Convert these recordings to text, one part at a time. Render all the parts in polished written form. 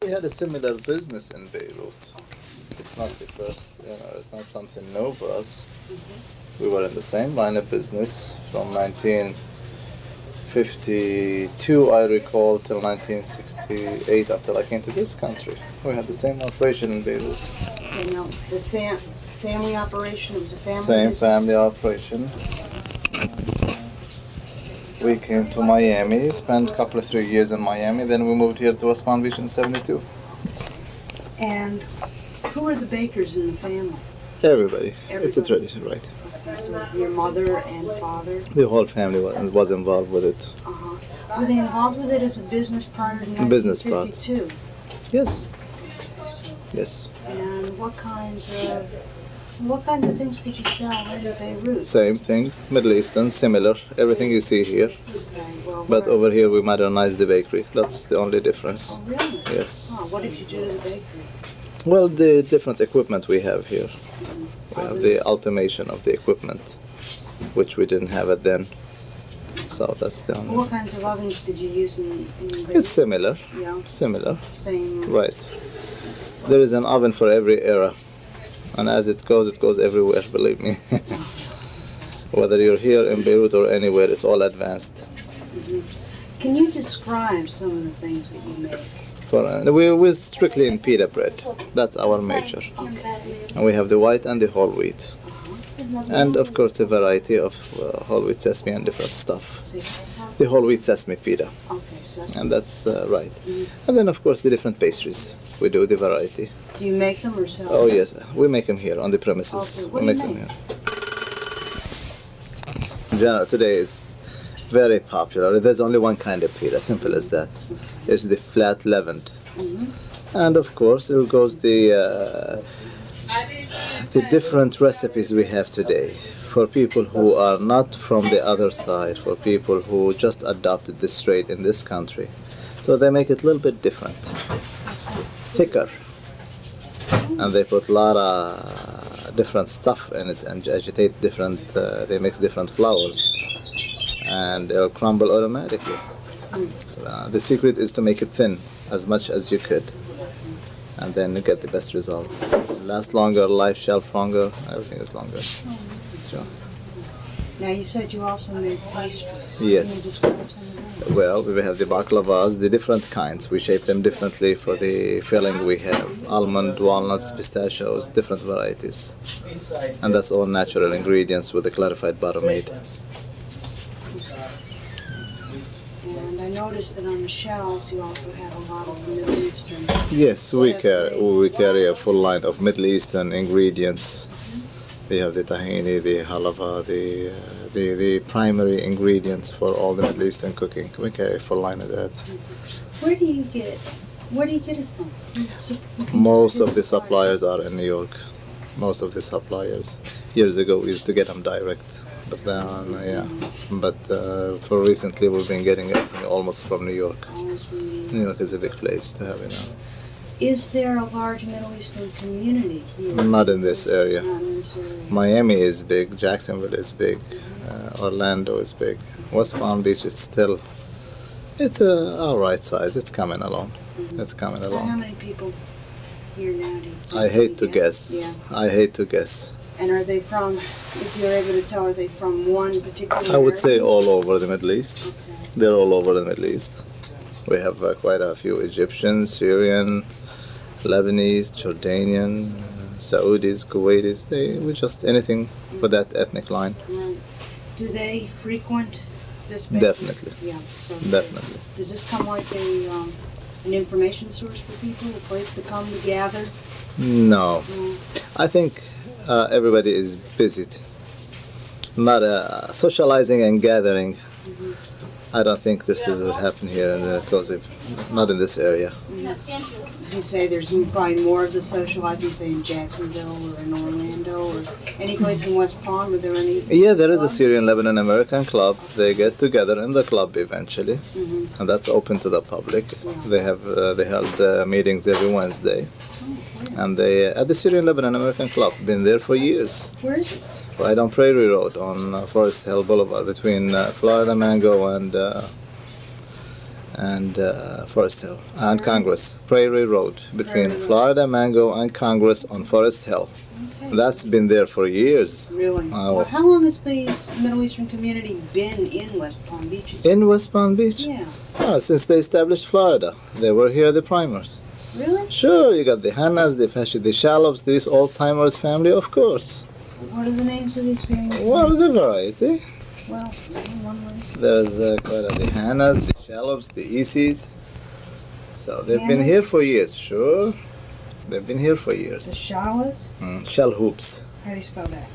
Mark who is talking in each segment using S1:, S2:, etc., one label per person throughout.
S1: We had a similar business in Beirut. It's not the first, it's not something new for us. We were in the same line of business from 1952, I recall, till 1968, until I came to this country. We had the same operation in Beirut.
S2: You know, the family operation, it was a family
S1: Same
S2: business?
S1: family operation. We came to Miami, spent a couple of 3 years in Miami, then we moved here to West Palm Beach in 72.
S2: And who were the bakers in the family?
S1: Everybody. It's a tradition, right?
S2: Okay, so your mother and father?
S1: The whole family was involved with it.
S2: Were they involved with it as a business prior to 1952?
S1: Yes. Yes.
S2: And what kinds of things did you sell in Beirut?
S1: Same thing, Middle Eastern, similar, everything you see here.
S2: Okay, well,
S1: But over here we modernized the bakery. That's the only difference.
S2: Oh, really?
S1: Yes.
S2: Oh, what did you do to the bakery?
S1: Well, the different equipment we have here. We have the automation of the equipment, which we didn't have it then. So that's the only.
S2: What kinds of ovens did you use in Beirut?
S1: It's similar.
S2: Yeah.
S1: Similar.
S2: Same.
S1: Right. There is an oven for every era. And as it goes everywhere, believe me. Whether you're here in Beirut or anywhere, it's all advanced.
S2: Can you describe some of the things that you make?
S1: We're strictly in pita bread. That's our major. And we have the white and the whole wheat. And of course a variety of whole wheat sesame and different stuff. The whole wheat sesame pita.
S2: Okay, so
S1: And that's right. And then of course the different pastries. We do the variety.
S2: do you make them or sell them?
S1: Oh yes, we make them here on the premises.
S2: Okay, what
S1: We
S2: do you
S1: them
S2: make?
S1: here. In general, today is very popular. There's only one kind of pita, simple as that. It's the flat leavened. And of course, it goes the different recipes we have today for people who are not from the other side, for people who just adopted this trade in this country. So they make it a little bit different, thicker, and they put a lot of different stuff in it and agitate different, they mix different flours, and it'll crumble automatically. The secret is to make it thin as much as you could, and then you get the best result. Last longer, life shelf longer, everything is longer. So,
S2: Now you said you also make pastries.
S1: Yes.
S2: Can you describe some of them?
S1: well, we have the baklavas, the different kinds. We shape them differently for the filling. We have almond, walnuts, pistachios, different varieties. And that's all natural ingredients with a clarified butter made.
S2: And I noticed that on the shelves you also have a lot of Middle Eastern.
S1: Yes, we carry a full line of Middle Eastern ingredients. We have the tahini, the halava, the primary ingredients for all the Middle Eastern cooking. We carry a full line of that.
S2: Where do you get it? Where do you get it from?
S1: Most of the suppliers are in New York. Most of the suppliers. Years ago we used to get them direct. But then, for recently we've been getting everything almost from New York.
S2: Almost from New York.
S1: New York is a big place to have,
S2: Is there a large Middle Eastern community here?
S1: Not in this area.
S2: Not in this area.
S1: Miami is big, Jacksonville is big, Orlando is big. West Palm Beach is still, it's all right size. It's coming along. It's coming
S2: How
S1: along.
S2: many people here now do you think
S1: I hate
S2: you
S1: to
S2: get?
S1: guess.
S2: Yeah.
S1: I hate to guess.
S2: And are they from, if you're able to tell, are they from one particular
S1: I would say
S2: area?
S1: all over the Middle East.
S2: Okay.
S1: They're all over the Middle East. We have quite a few Egyptians, Syrian, Lebanese, Jordanian, Saudis, Kuwaitis. We just anything with that ethnic line.
S2: Right. Do they frequent this bakery?
S1: Definitely.
S2: Yeah. So
S1: Definitely.
S2: Does this come like an information source for people, a place to come to gather?
S1: No. I think everybody is busy. Not socializing and gathering. I don't think this is what happened here in the not in this area.
S2: You say there's probably more of the socializing, say in Jacksonville or in Orlando or any place in West Palm. Are there any?
S1: Yeah, there is a Syrian Lebanon American club. They get together in the club eventually, and that's open to the public. They held meetings every Wednesday, and they at the Syrian Lebanon American club. Been there for years.
S2: Where is it?
S1: Right on Prairie Road on Forest Hill Boulevard between Florida Mango and and Forest Hill and Congress. Prairie Road between Florida Mango and Congress on Forest Hill.
S2: Okay.
S1: That's been there for years.
S2: Really? Well, how long has the Middle Eastern community been in West Palm Beach?
S1: In West Palm Beach?
S2: Yeah.
S1: Since they established Florida. They were here the primers.
S2: Really?
S1: Sure, you got the Hannas, the Fashi, the Shallops, these old-timers family, of course.
S2: What are the names of these families?
S1: Well, the variety.
S2: Well, one way.
S1: There's quite the Hannas, the Shallops, the Easies. So they've been here for years, sure. They've been here for
S3: The
S1: years.
S3: Shalas?
S1: Shell hoops.
S3: How do you spell that?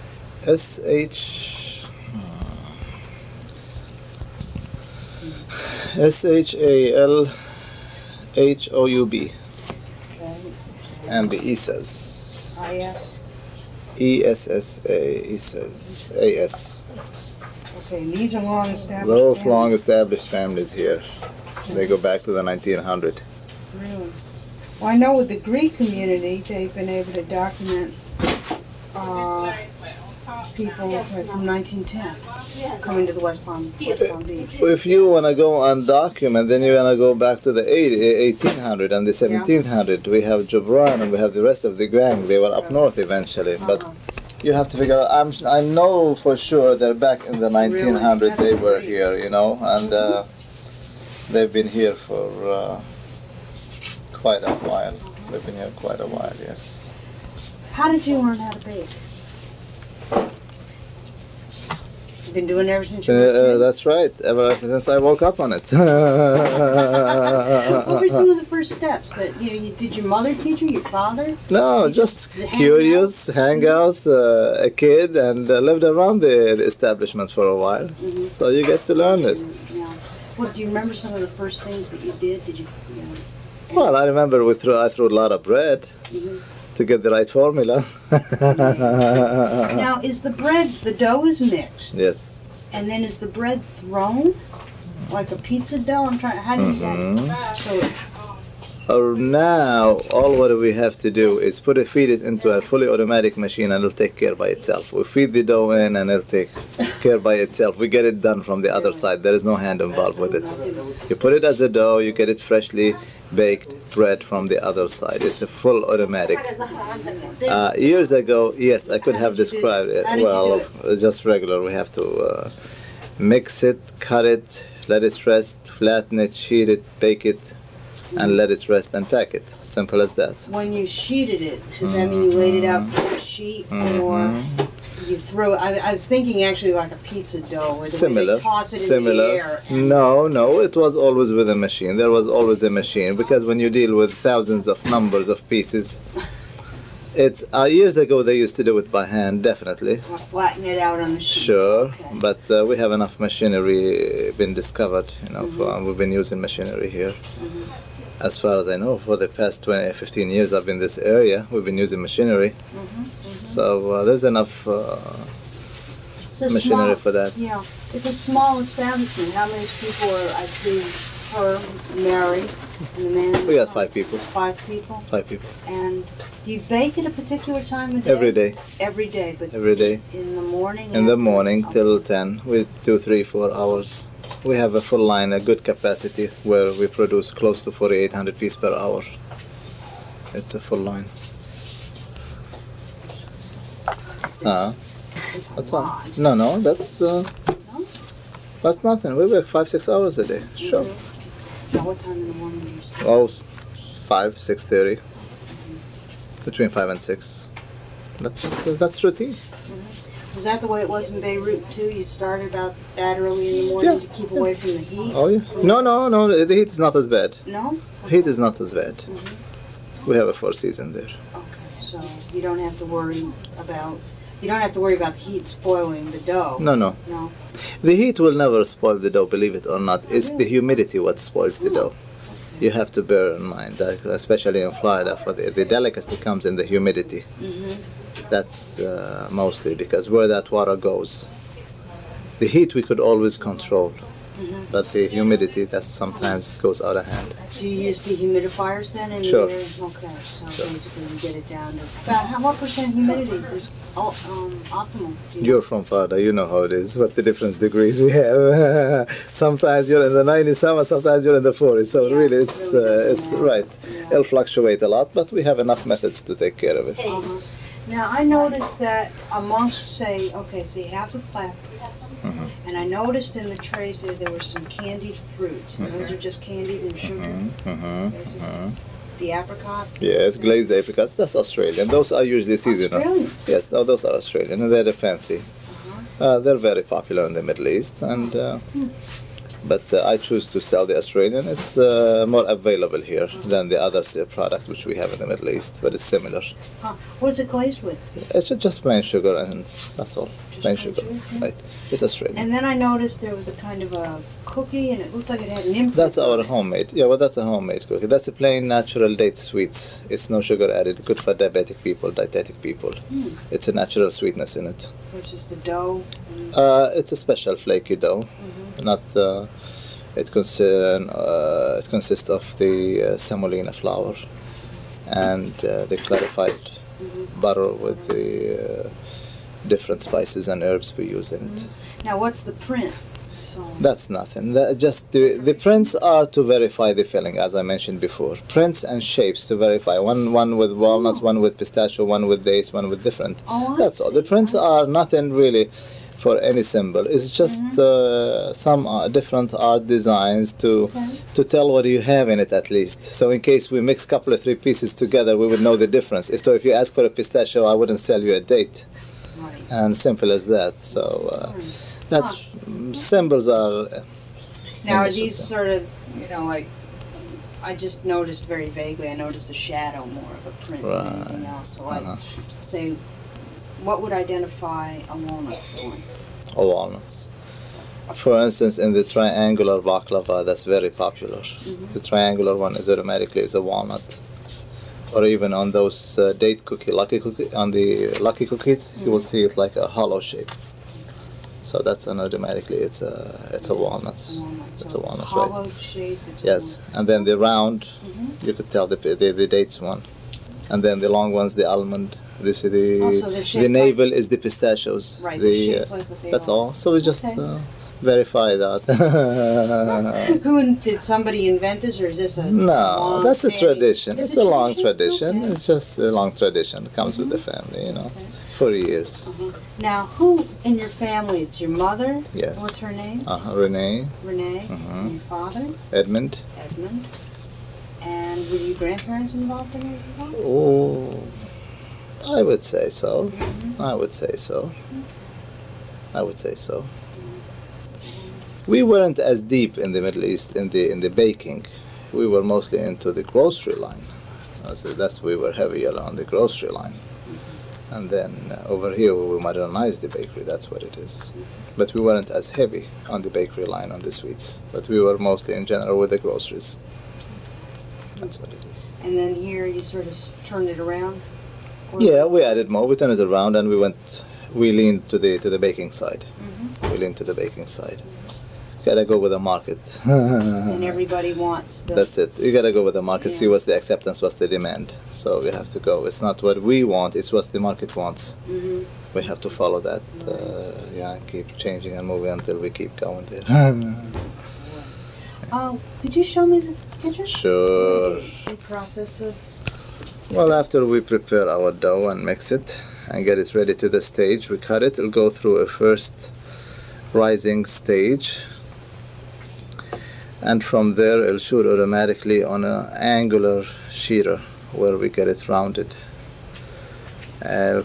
S1: Shalhoub.
S3: Okay.
S1: And the Isas.
S3: I-S?
S1: ESSA, Isas, AS.
S3: Okay, and these are long established
S1: Those
S3: families?
S1: long established families here. They go back to the 1900.
S3: Really? Well, I know with the Greek community, they've been able to document people
S2: From 1910, coming to the West Palm Beach.
S1: If you want to go and document, then you want to go back to the 1800 and the 1700. We have Jubran and we have the rest of the gang. They were up north eventually, but you have to figure out. I know for sure that back in the 1900s they were here, you know, and they've been here for quite a while. They've been here quite a while, yes.
S2: How did you learn how to bake? You've been doing it ever since you were a kid?
S1: That's right. Ever since I woke up on it.
S2: What were some of the first steps that did your mother teach you, your father?
S1: No, just curious, hang out, a kid, and lived around the establishment for a while. So you get to learn it.
S2: Yeah. Well, do you remember some of the first things that you did? Did you?
S1: Well, I remember I threw a lot of bread to get the right formula.
S2: Now, is the dough is mixed?
S1: Yes.
S2: And then is the bread thrown like a pizza dough? How do you get it? So
S1: Now, all what we have to do is feed it into a fully automatic machine and it'll take care by itself. We feed the dough in and it'll take care by itself. We get it done from the other side. There is no hand involved with it. You put it as a dough, you get it freshly baked bread from the other side. It's a full automatic. Years ago, yes, I could have described it. Well, just regular. We have to mix it, cut it, let it rest, flatten it, sheet it, bake it, and let it rest and pack it. Simple as that.
S2: When you sheeted it, does that mean you laid it out for a sheet, or you threw it? I was thinking actually like a pizza dough, where they toss it in the air.
S1: No, it was always with a machine. There was always a machine, because when you deal with thousands of numbers of pieces, it's years ago they used to do it by hand, definitely.
S2: Or flatten it out on the sheet.
S1: Sure,
S2: Okay.
S1: but we have enough machinery been discovered. We've been using machinery here. As far as I know, for the past 15 years I've been in this area, we've been using machinery. So there's enough machinery for that.
S2: Yeah, it's a small establishment. How many people are? I see her, Mary, and the man.
S1: We got 5 people.
S2: 5 people.
S1: 5 people.
S2: And do you bake at a particular time of day?
S1: Every day.
S2: Every day, but
S1: Every day.
S2: in the morning.
S1: In the morning till 10, with 2, 3, 4 hours. We have a full line, a good capacity, where we produce close to 4,800 pieces per hour. It's a full line.
S2: It's a lot.
S1: No, that's nothing. We work 5-6 hours a day. Sure.
S2: Now, what time in the morning do you start?
S1: Oh, 5, 6:30. Between 5 and 6. That's routine.
S2: Was that the way it was in Beirut too? You started about that early in the morning to keep away from the heat?
S1: Oh yeah. No. The heat is not as bad.
S2: No?
S1: Heat is not as bad. We have a 4 season there.
S2: Okay, so you don't have to worry about the heat spoiling the dough.
S1: No.
S2: No.
S1: The heat will never spoil the dough, believe it or not. It's the humidity what spoils the dough. You have to bear in mind that, especially in Florida, for the delicacy comes in the humidity. That's mostly because where that water goes. The heat we could always control. But the humidity, that sometimes it goes out of hand.
S2: Do you use dehumidifiers then? In
S1: Sure.
S2: The area? Okay, so basically you get it down to about what percent humidity is optimal?
S1: You're from Florida, you know how it is, what the different degrees we have. Sometimes you're in the 90s summer, sometimes you're in the 40s. So
S2: Yeah,
S1: really,
S2: it really doesn't
S1: it's
S2: matter.
S1: right.
S2: Yeah.
S1: It'll fluctuate a lot, but we have enough methods to take care of it.
S3: Now, I noticed that amongst, say, okay, so you have the flat, and I noticed in the trays there were some candied fruits. And those are just candied and sugar, basically. The apricot.
S1: Yes, glazed apricots, that's Australian. Those are usually seasonal.
S2: Australian.
S1: Yes, no, those are Australian, and they're fancy. They're very popular in the Middle East, and but I choose to sell the Australian. It's more available here than the other product which we have in the Middle East, but it's similar.
S2: What is it glazed with?
S1: It's just plain sugar, and that's all. Plain sugar, right? It's Australian.
S2: And then I noticed there was a kind of a cookie, and it looked like it had an imprint.
S1: That's
S2: on
S1: our
S2: it.
S1: homemade. Yeah, well, that's a homemade cookie. That's a plain natural date sweets. It's no sugar added. Good for diabetic people, dietetic people. It's a natural sweetness in it.
S2: Which is the dough.
S1: It's a special flaky dough. Not. It consists of the semolina flour and the clarified butter with the different spices and herbs we use in it.
S2: Now, what's the print? So
S1: That's nothing. Just the prints are to verify the filling, as I mentioned before. Prints and shapes to verify. One with walnuts, one with pistachio, one with dates, one with different.
S2: Oh, I
S1: That's all. The
S2: see.
S1: prints are nothing really for any symbol. It's just some different art designs to tell what you have in it at least. So in case we mix a couple of three pieces together, we would know the difference. If you ask for a pistachio, I wouldn't sell you a date.
S2: right.
S1: And simple as that. So that's symbols are.
S2: Now, are
S1: Initials,
S2: these
S1: yeah.
S2: sort of, like, I just noticed very vaguely, I noticed a shadow more of a print than anything else. So I say, what would identify a walnut filling?
S1: All walnuts. For instance, in the triangular baklava, that's very popular. The triangular one is automatically is a walnut. Or even on those date cookie, on the lucky cookies, you will see it like a hollow shape. So that's an automatically it's a walnut. It's a walnut,
S2: it's
S1: right?
S2: hollow shape. It's a
S1: Yes, and then the round, you could tell the dates one, and then the long one's the almond. This is
S2: Also, they're
S1: the
S2: shaped
S1: navel is the pistachios.
S2: Right,
S1: The,
S2: they're shaped like what they
S1: that's
S2: are.
S1: all. So we just
S2: Okay.
S1: verify that.
S2: Did somebody invent this, or is this a
S1: No,
S2: long
S1: that's a
S2: standing-
S1: tradition. It's a long tradition.
S2: Okay.
S1: It's just a long tradition. It comes with the family, for years.
S2: Now, who in your family? It's your mother?
S1: Yes.
S2: What's her name?
S1: Renee,
S2: Renee. And your father?
S1: Edmund.
S2: Edmund. And were your grandparents involved in it at all?
S1: Oh, I would say so. I would say so. I would say so. We weren't as deep in the Middle East in the baking. We were mostly into the grocery line. So we were heavier on the grocery line. And then over here we modernized the bakery. That's what it is. But we weren't as heavy on the bakery line on the sweets. But we were mostly in general with the groceries. That's what it is.
S2: And then here you sort of turned it around? Or-
S1: Yeah, we added more. We turned it around and we leaned to the baking side. We leaned to the baking side. Gotta go with the market.
S2: And everybody wants the...
S1: That's it. You gotta go with the market, see
S2: Yeah.
S1: what's the acceptance, what's the demand. So we have to go. It's not what we want, it's what the market wants. We have to follow that. Keep changing and moving until we keep going there.
S2: Could you show me the kitchen?
S1: Sure.
S2: The process of...
S1: Well, after we prepare our dough and mix it and get it ready to the stage, we cut it. It'll go through a first rising stage. And from there, it'll shoot automatically on an angular sheeter where we get it rounded. It'll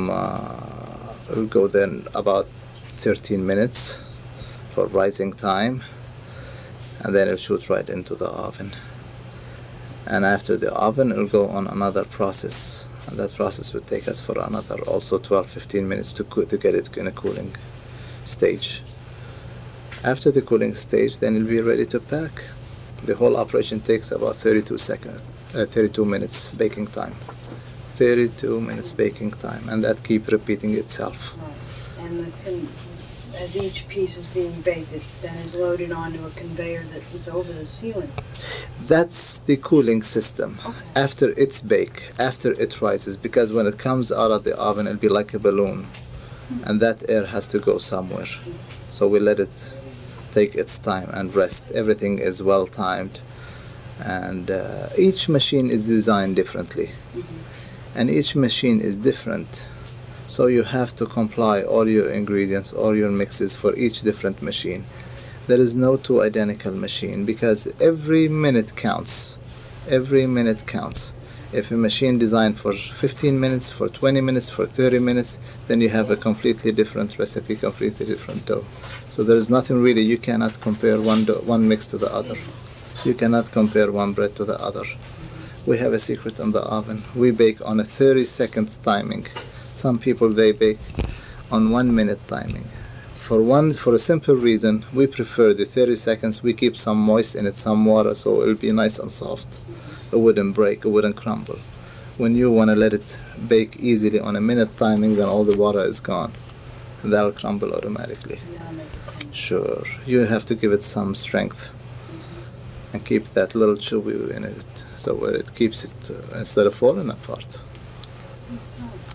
S1: go then about 13 minutes for rising time, and then it'll shoot right into the oven. And after the oven, it'll go on another process, and that process would take us for another also 12-15 minutes to get it in a cooling stage. After the cooling stage, then it'll be ready to pack. The whole operation takes about 32 minutes baking time. 32 minutes baking time, and that keep repeating itself.
S2: Right. And
S3: as each piece is being baked, it then is loaded onto a conveyor that is over the ceiling.
S1: That's the cooling system.
S3: Okay.
S1: After it's baked, after it rises, because when it comes out of the oven, it'll be like a balloon, and that air has to go somewhere. So we let it take its time and rest. Everything is well timed, and each machine is designed differently, and each machine is different. So you have to comply all your ingredients, all your mixes for each different machine. There is no two identical machine, because every minute counts. Every minute counts. If a machine designed for 15 minutes, for 20 minutes, for 30 minutes, then you have a completely different recipe, completely different dough. So there is nothing really, you cannot compare one mix to the other. You cannot compare one bread to the other. We have a secret in the oven. We bake on a 30 seconds timing. Some people, they bake on 1 minute timing. For a simple reason, we prefer the 30 seconds. We keep some moist in it, some water, so it'll be nice and soft. It wouldn't break, it wouldn't crumble. When you want to let it bake easily on a minute timing, then all the water is gone, and that'll crumble automatically. Sure, you have to give it some strength and keep that little chewy in it, so where it keeps it instead of falling apart.